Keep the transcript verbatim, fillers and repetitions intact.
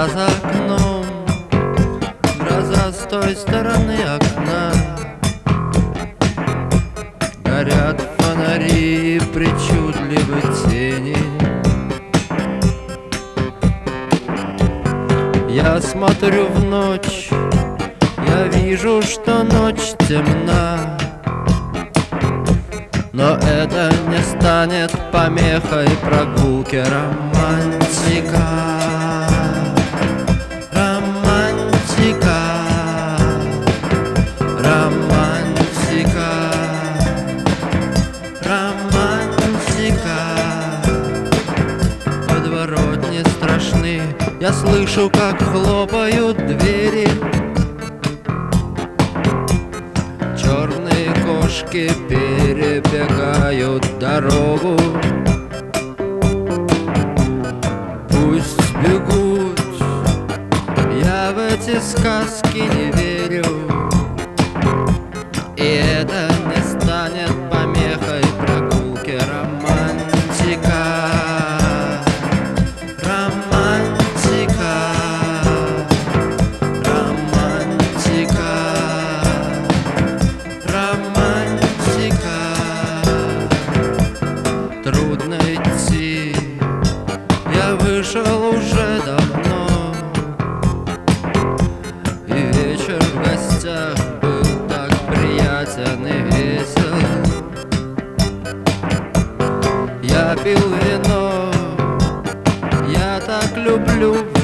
гроза за окном, гроза с той стороны окна. Горят фонари и причудливы тени. Я смотрю в ночь, я вижу, что ночь темна, но это не станет помехой прогулки романтика. Романтика, романтика, романтика. Подворотни страшны, я слышу, как хлопают двери. Черные кошки перебегают дорогу. Пусть бегут, я в эти сказки не верю, и это не станет помехой прогулки романтика. Романтика, романтика, романтика. Трудно идти, я вышел уже давно, и вечер в гостях был так приятен и весел. Я пил вино, я так люблю